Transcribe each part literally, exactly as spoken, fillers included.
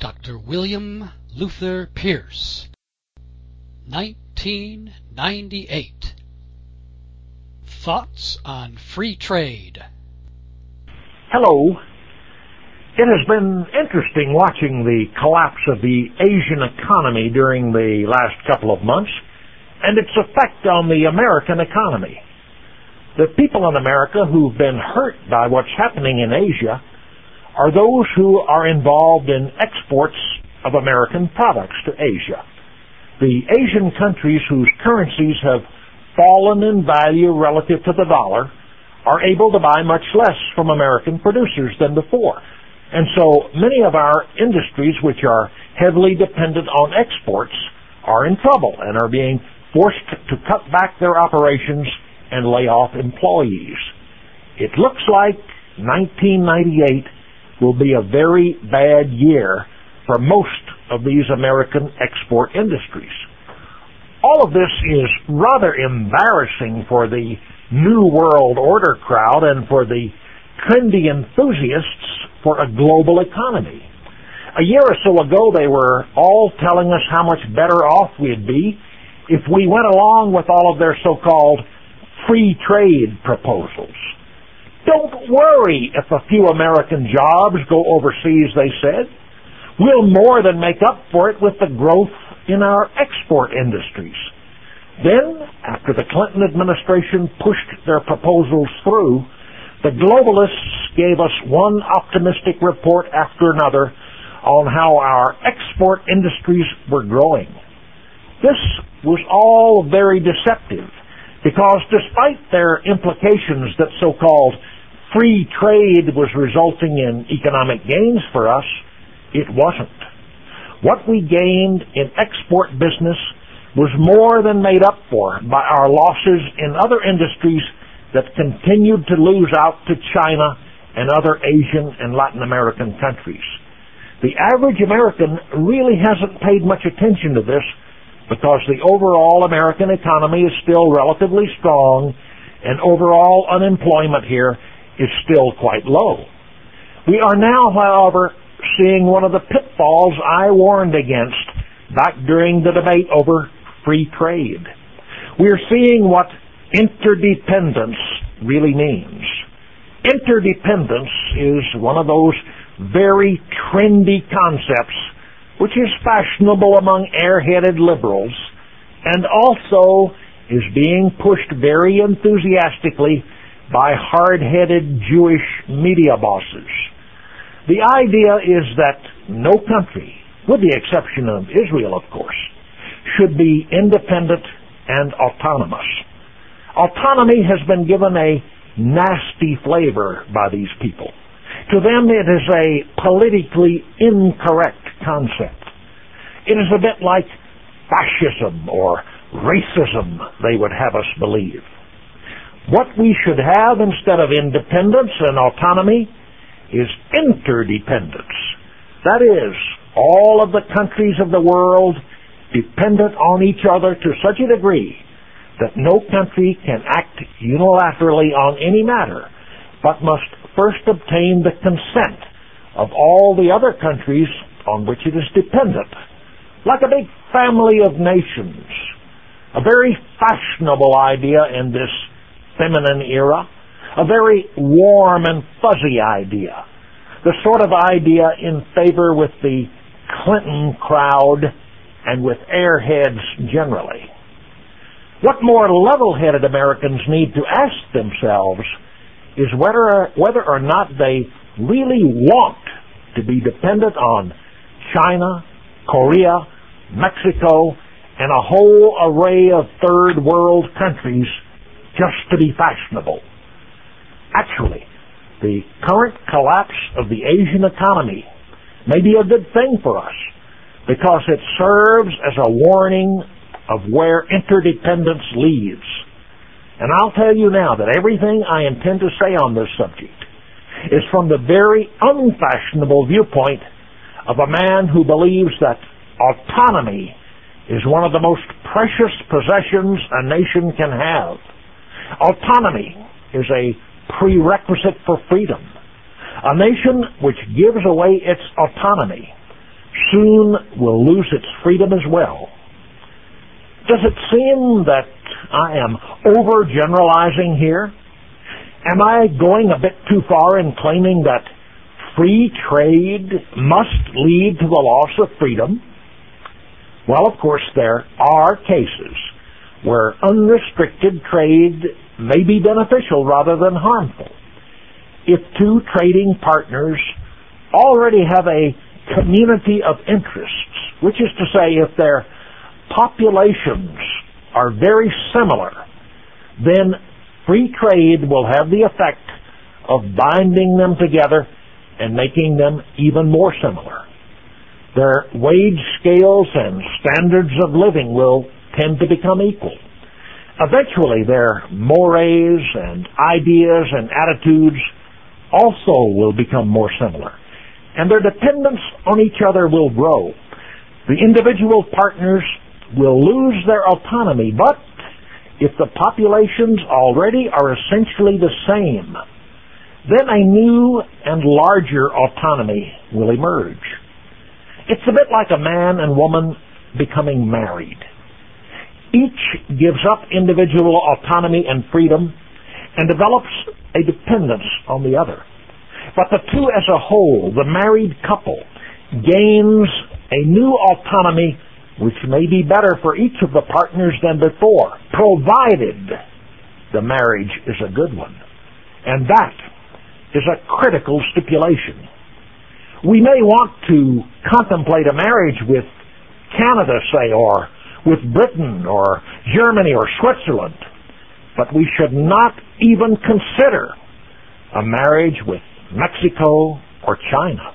Doctor William Luther Pierce, nineteen ninety-eight. Thoughts on Free Trade. Hello. It has been interesting watching the collapse of the Asian economy during the last couple of months and its effect on the American economy. The people in America who've been hurt by what's happening in Asia are those who are involved in exports of American products to Asia. The Asian countries whose currencies have fallen in value relative to the dollar are able to buy much less from American producers than before. And so many of our industries, which are heavily dependent on exports, are in trouble and are being forced to cut back their operations and lay off employees. It looks like nineteen ninety-eight will be a very bad year for most of these American export industries. All of this is rather embarrassing for the New World Order crowd and for the trendy enthusiasts for a global economy. A year or so ago, they were all telling us how much better off we'd be if we went along with all of their so-called free trade proposals. Don't worry if a few American jobs go overseas, they said. We'll more than make up for it with the growth in our export industries. Then, after the Clinton administration pushed their proposals through, the globalists gave us one optimistic report after another on how our export industries were growing. This was all very deceptive because despite their implications that so-called free trade was resulting in economic gains for us, it wasn't. What we gained in export business was more than made up for by our losses in other industries that continued to lose out to China and other Asian and Latin American countries. The average American really hasn't paid much attention to this because the overall American economy is still relatively strong and overall unemployment here is still quite low. We are now, however, seeing one of the pitfalls I warned against back during the debate over free trade. We are seeing what interdependence really means. Interdependence is one of those very trendy concepts which is fashionable among airheaded liberals and also is being pushed very enthusiastically by hard-headed Jewish media bosses. The idea is that no country, with the exception of Israel, of course, should be independent and autonomous. Autonomy has been given a nasty flavor by these people. To them, it is a politically incorrect concept. It is a bit like fascism or racism, they would have us believe. What we should have instead of independence and autonomy is interdependence. That is, all of the countries of the world dependent on each other to such a degree that no country can act unilaterally on any matter, but must first obtain the consent of all the other countries on which it is dependent. Like a big family of nations. A very fashionable idea in this feminine era, a very warm and fuzzy idea, the sort of idea in favor with the Clinton crowd and with airheads generally. What more level-headed Americans need to ask themselves is whether, whether or not they really want to be dependent on China, Korea, Mexico, and a whole array of third world countries just to be fashionable. Actually, the current collapse of the Asian economy may be a good thing for us because it serves as a warning of where interdependence leads. And I'll tell you now that everything I intend to say on this subject is from the very unfashionable viewpoint of a man who believes that autonomy is one of the most precious possessions a nation can have. Autonomy is a prerequisite for freedom. A nation which gives away its autonomy soon will lose its freedom as well. Does it seem that I am overgeneralizing here? Am I going a bit too far in claiming that free trade must lead to the loss of freedom? Well, of course, there are cases where unrestricted trade may be beneficial rather than harmful. If two trading partners already have a community of interests, which is to say, if their populations are very similar, then free trade will have the effect of binding them together and making them even more similar. Their wage scales and standards of living will tend to become equal. Eventually, their mores and ideas and attitudes also will become more similar, and their dependence on each other will grow. The individual partners will lose their autonomy, but if the populations already are essentially the same, then a new and larger autonomy will emerge. It's a bit like a man and woman becoming married. Each gives up individual autonomy and freedom and develops a dependence on the other. But the two as a whole, the married couple, gains a new autonomy which may be better for each of the partners than before, provided the marriage is a good one. And that is a critical stipulation. We may want to contemplate a marriage with Canada, say, or with Britain or Germany or Switzerland, but we should not even consider a marriage with Mexico or China.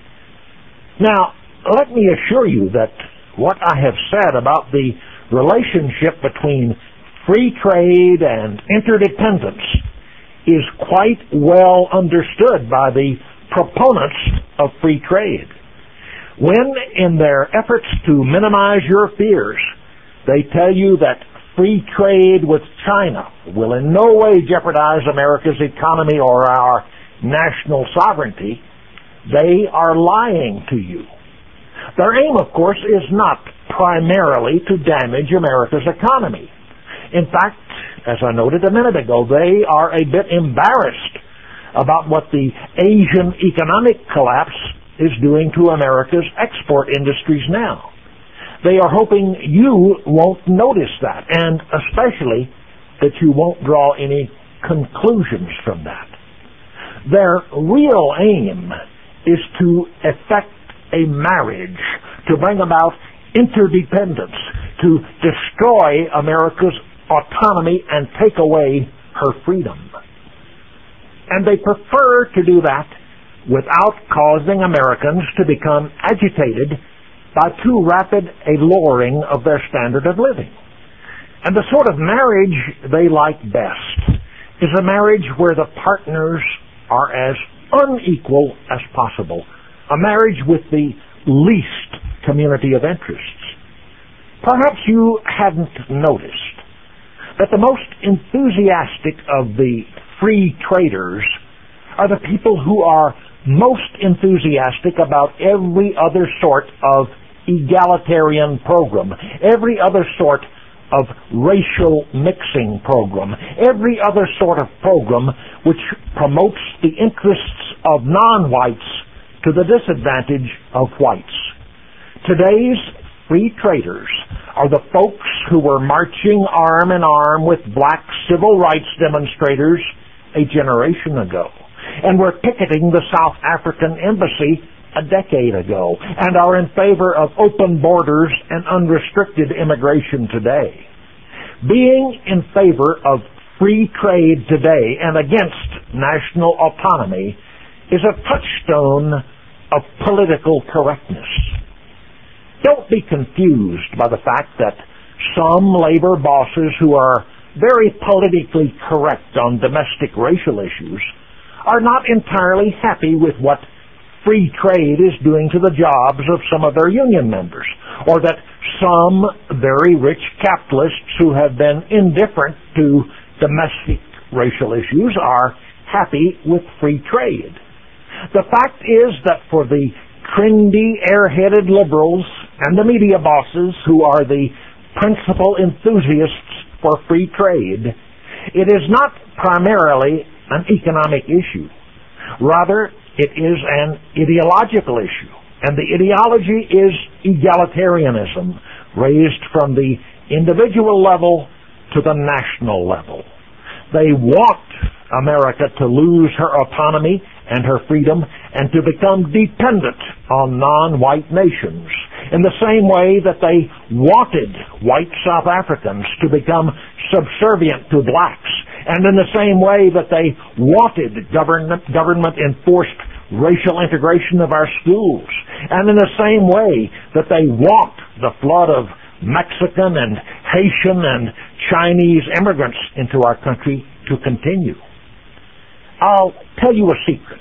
Now, let me assure you that what I have said about the relationship between free trade and interdependence is quite well understood by the proponents of free trade. When, in their efforts to minimize your fears, they tell you that free trade with China will in no way jeopardize America's economy or our national sovereignty, they are lying to you. Their aim, of course, is not primarily to damage America's economy. In fact, as I noted a minute ago, they are a bit embarrassed about what the Asian economic collapse is doing to America's export industries now. They are hoping you won't notice that, and especially that you won't draw any conclusions from that. Their real aim is to effect a marriage, to bring about interdependence, to destroy America's autonomy and take away her freedom. And they prefer to do that without causing Americans to become agitated by too rapid a lowering of their standard of living. And the sort of marriage they like best is a marriage where the partners are as unequal as possible, a marriage with the least community of interests. Perhaps you hadn't noticed that the most enthusiastic of the free traders are the people who are most enthusiastic about every other sort of egalitarian program, every other sort of racial mixing program, every other sort of program which promotes the interests of non-whites to the disadvantage of whites. Today's free traders are the folks who were marching arm in arm with black civil rights demonstrators a generation ago, and were picketing the South African embassy a decade ago, and are in favor of open borders and unrestricted immigration today. Being in favor of free trade today and against national autonomy is a touchstone of political correctness. Don't be confused by the fact that some labor bosses who are very politically correct on domestic racial issues are not entirely happy with what free trade is doing to the jobs of some of their union members, or that some very rich capitalists who have been indifferent to domestic racial issues are happy with free trade. The fact is that for the trendy, airheaded liberals and the media bosses who are the principal enthusiasts for free trade. It is not primarily an economic issue. Rather, it is an ideological issue. And the ideology is egalitarianism, raised from the individual level to the national level. They want America to lose her autonomy and her freedom and to become dependent on non-white nations, in the same way that they wanted white South Africans to become subservient to blacks, and in the same way that they wanted government, government-enforced racial integration of our schools, and in the same way that they want the flood of Mexican and Haitian and Chinese immigrants into our country to continue. I'll tell you a secret.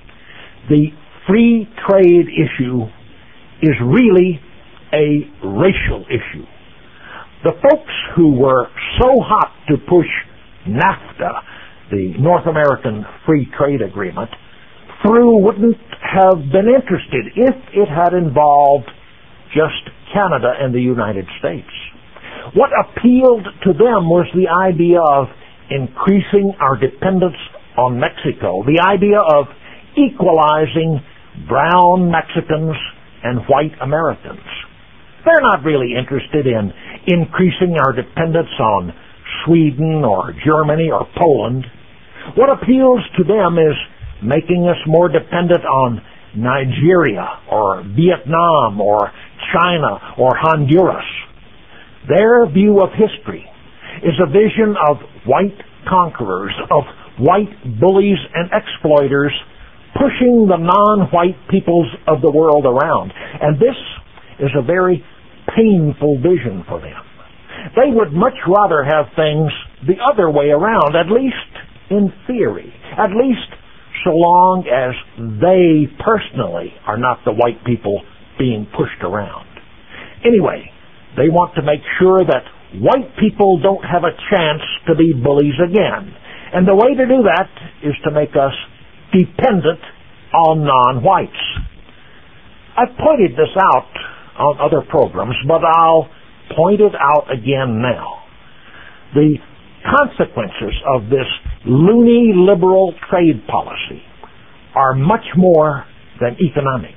The free trade issue is really a racial issue. The folks who were so hot to push NAFTA, the North American Free Trade Agreement, through wouldn't have been interested if it had involved just Canada and the United States. What appealed to them was the idea of increasing our dependence on Mexico, the idea of equalizing brown Mexicans and white Americans. They're not really interested in increasing our dependence on Sweden or Germany or Poland. What appeals to them is making us more dependent on Nigeria or Vietnam or China or Honduras. Their view of history is a vision of white conquerors, of white bullies and exploiters pushing the non-white peoples of the world around. And this is a very painful vision for them. They would much rather have things the other way around, at least in theory, at least so long as they personally are not the white people being pushed around. Anyway, they want to make sure that white people don't have a chance to be bullies again. And the way to do that is to make us dependent on non-whites. I've pointed this out on other programs, but I'll point it out again now. The consequences of this loony liberal trade policy are much more than economic.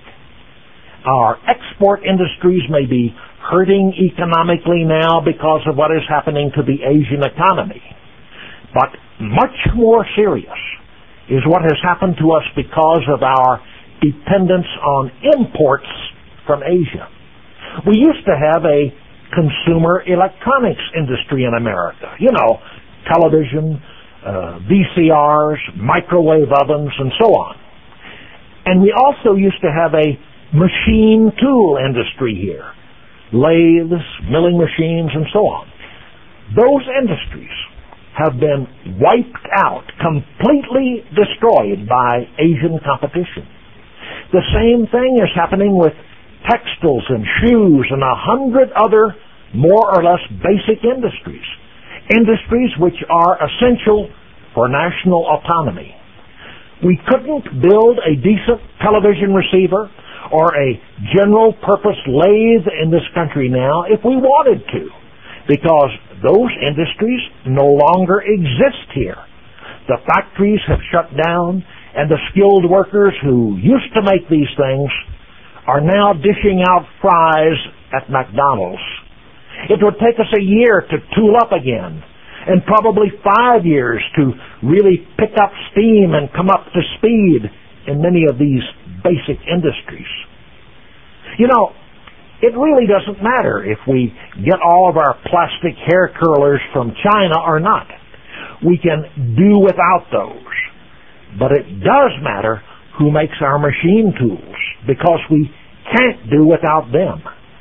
Our export industries may be hurting economically now because of what is happening to the Asian economy. But much more serious is what has happened to us because of our dependence on imports from Asia. We used to have a consumer electronics industry in America. You know, television, uh, V C Rs, microwave ovens, and so on. And we also used to have a machine tool industry here. Lathes, milling machines, and so on. Those industries have been wiped out, completely destroyed by Asian competition. The same thing is happening with textiles and shoes and a hundred other more or less basic industries. Industries which are essential for national autonomy. We couldn't build a decent television receiver or a general purpose lathe in this country now if we wanted to, because those industries no longer exist here. The factories have shut down, and the skilled workers who used to make these things are now dishing out fries at McDonald's. It would take us a year to tool up again, and probably five years to really pick up steam and come up to speed in many of these basic industries. You know, it really doesn't matter if we get all of our plastic hair curlers from China or not. We can do without those. But it does matter who makes our machine tools, because we can't do without them.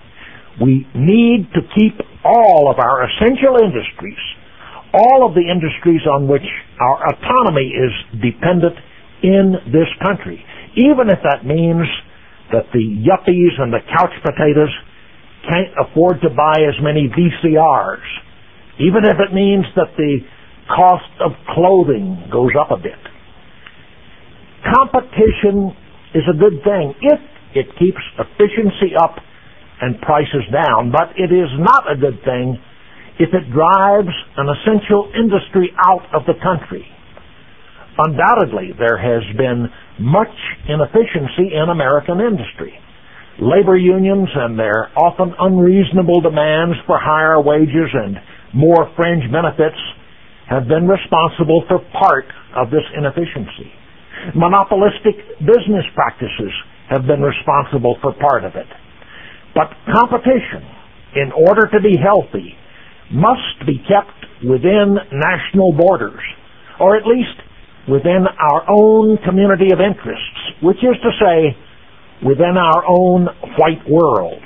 We need to keep all of our essential industries, all of the industries on which our autonomy is dependent in this country, even if that means that the yuppies and the couch potatoes can't afford to buy as many V C Rs, even if it means that the cost of clothing goes up a bit. Competition is a good thing if it keeps efficiency up and prices down, but it is not a good thing if it drives an essential industry out of the country. Undoubtedly, there has been much inefficiency in American industry. Labor unions and their often unreasonable demands for higher wages and more fringe benefits have been responsible for part of this inefficiency. Monopolistic business practices have been responsible for part of it. But competition, in order to be healthy, must be kept within national borders, or at least within our own community of interests, which is to say, within our own white world.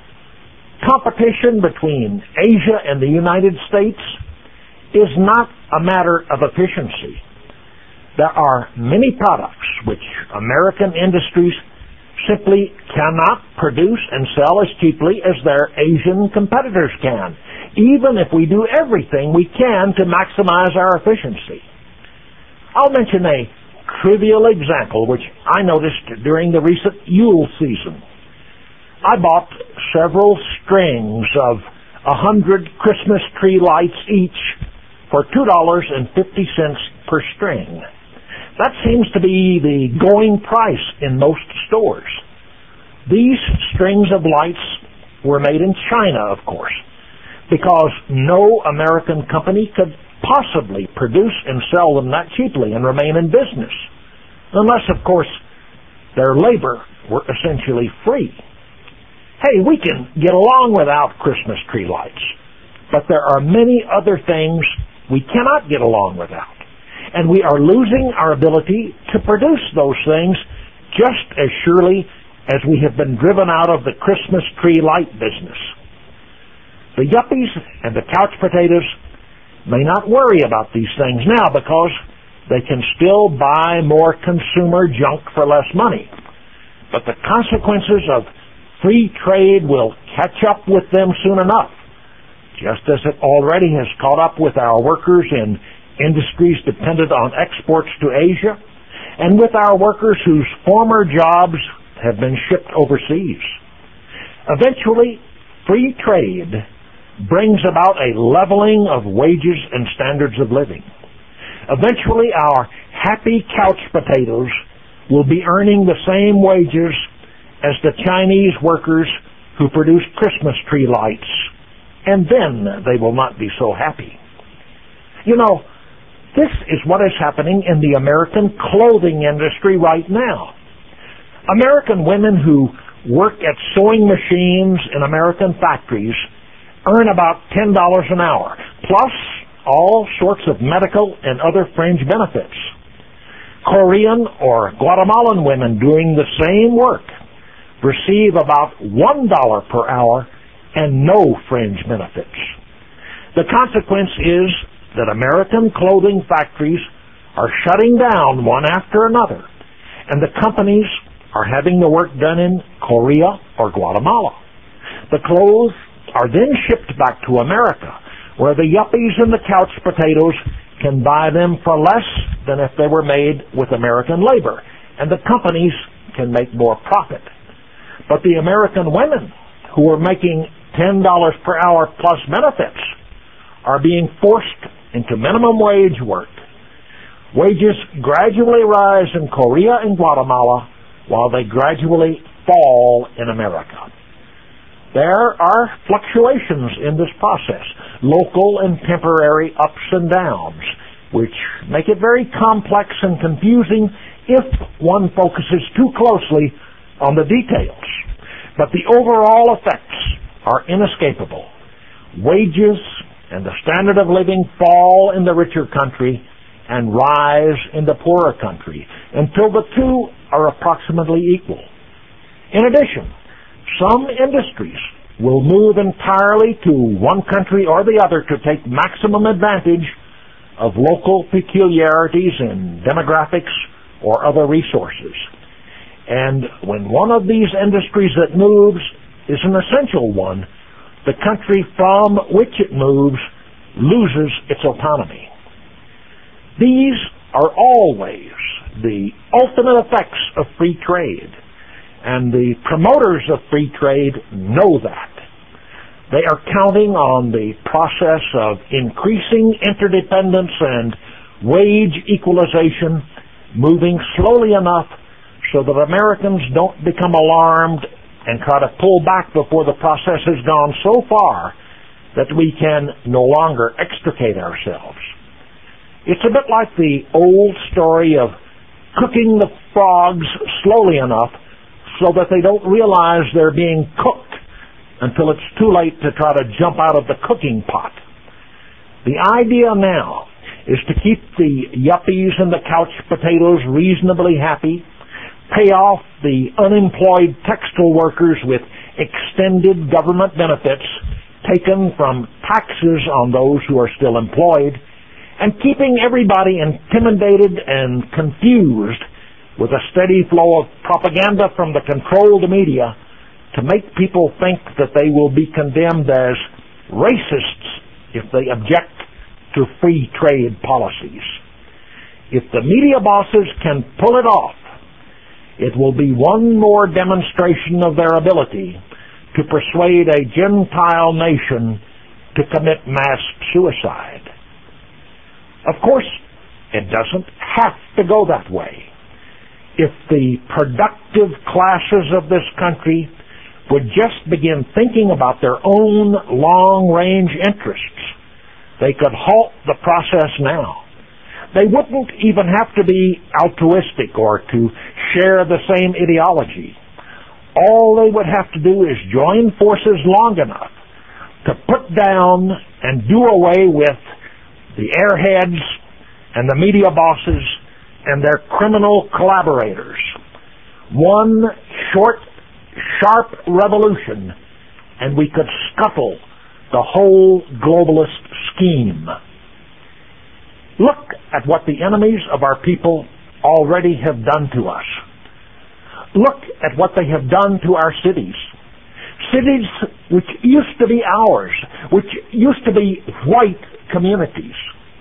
Competition between Asia and the United States is not a matter of efficiency. There are many products which American industries simply cannot produce and sell as cheaply as their Asian competitors can, even if we do everything we can to maximize our efficiency. I'll mention a trivial example which I noticed during the recent Yule season. I bought several strings of a hundred Christmas tree lights each for two dollars and fifty cents per string. That seems to be the going price in most stores. These strings of lights were made in China, of course, because no American company could possibly produce and sell them that cheaply and remain in business, unless, of course, their labor were essentially free. Hey, we can get along without Christmas tree lights, but there are many other things we cannot get along without, and we are losing our ability to produce those things just as surely as we have been driven out of the Christmas tree light business. The yuppies and the couch potatoes may not worry about these things now because they can still buy more consumer junk for less money. But the consequences of free trade will catch up with them soon enough, just as it already has caught up with our workers in industries dependent on exports to Asia, and with our workers whose former jobs have been shipped overseas. Eventually, free trade brings about a leveling of wages and standards of living. Eventually, our happy couch potatoes will be earning the same wages as the Chinese workers who produce Christmas tree lights, and then they will not be so happy. You know, this is what is happening in the American clothing industry right now. American women who work at sewing machines in American factories earn about ten dollars an hour, plus all sorts of medical and other fringe benefits. Korean or Guatemalan women doing the same work receive about one dollar per hour and no fringe benefits. The consequence is that American clothing factories are shutting down one after another, and the companies are having the work done in Korea or Guatemala. The clothes are then shipped back to America, where the yuppies and the couch potatoes can buy them for less than if they were made with American labor, and the companies can make more profit. But the American women who are making ten dollars per hour plus benefits are being forced into minimum wage work. Wages gradually rise in Korea and Guatemala while they gradually fall in America. There are fluctuations in this process, local and temporary ups and downs, which make it very complex and confusing if one focuses too closely on the details. But the overall effects are inescapable. Wages and the standard of living fall in the richer country and rise in the poorer country until the two are approximately equal. In addition, some industries will move entirely to one country or the other to take maximum advantage of local peculiarities in demographics or other resources. And when one of these industries that moves is an essential one, the country from which it moves loses its autonomy. These are always the ultimate effects of free trade. And the promoters of free trade know that. They are counting on the process of increasing interdependence and wage equalization moving slowly enough so that Americans don't become alarmed and try to pull back before the process has gone so far that we can no longer extricate ourselves. It's a bit like the old story of cooking the frogs slowly enough so that they don't realize they're being cooked until it's too late to try to jump out of the cooking pot. The idea now is to keep the yuppies and the couch potatoes reasonably happy, pay off the unemployed textile workers with extended government benefits taken from taxes on those who are still employed, and keeping everybody intimidated and confused with a steady flow of propaganda from the controlled media to make people think that they will be condemned as racists if they object to free trade policies. If the media bosses can pull it off, it will be one more demonstration of their ability to persuade a Gentile nation to commit mass suicide. Of course, it doesn't have to go that way. If the productive classes of this country would just begin thinking about their own long-range interests, they could halt the process now. They wouldn't even have to be altruistic or to share the same ideology. All they would have to do is join forces long enough to put down and do away with the airheads and the media bosses and their criminal collaborators. One short, sharp revolution, and we could scuttle the whole globalist scheme. Look at what the enemies of our people already have done to us. Look at what they have done to our cities. Cities which used to be ours, which used to be white communities.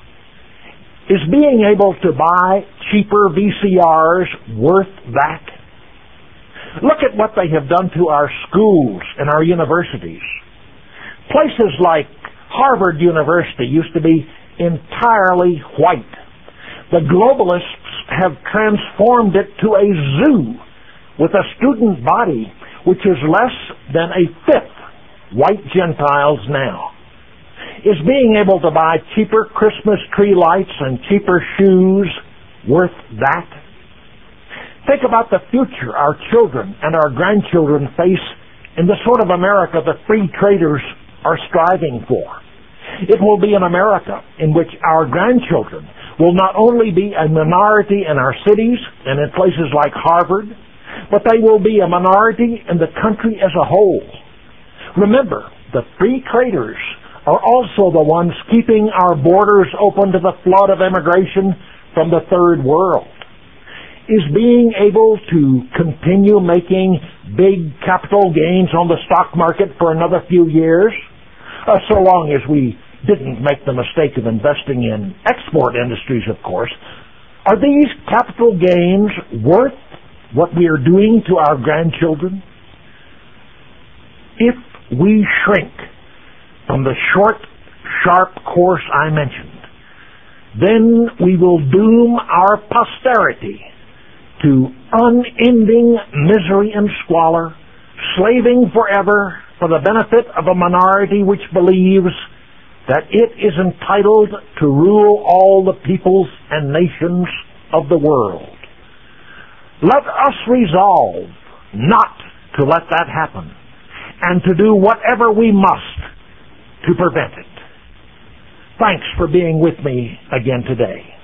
Is being able to buy cheaper V C Rs worth that? Look at what they have done to our schools and our universities. Places like Harvard University used to be entirely white. The globalists have transformed it to a zoo with a student body which is less than a fifth white Gentiles now. Is being able to buy cheaper Christmas tree lights and cheaper shoes worth that? Think about the future our children and our grandchildren face in the sort of America the free traders are striving for. It will be an America in which our grandchildren will not only be a minority in our cities and in places like Harvard, but they will be a minority in the country as a whole. Remember, the free traders are also the ones keeping our borders open to the flood of immigration from the third world. Is being able to continue making big capital gains on the stock market for another few years, uh, so long as we didn't make the mistake of investing in export industries, of course. Are these capital gains worth what we are doing to our grandchildren? If we shrink from the short, sharp course I mentioned, then we will doom our posterity to unending misery and squalor, slaving forever for the benefit of a minority which believes that it is entitled to rule all the peoples and nations of the world. Let us resolve not to let that happen, and to do whatever we must to prevent it. Thanks for being with me again today.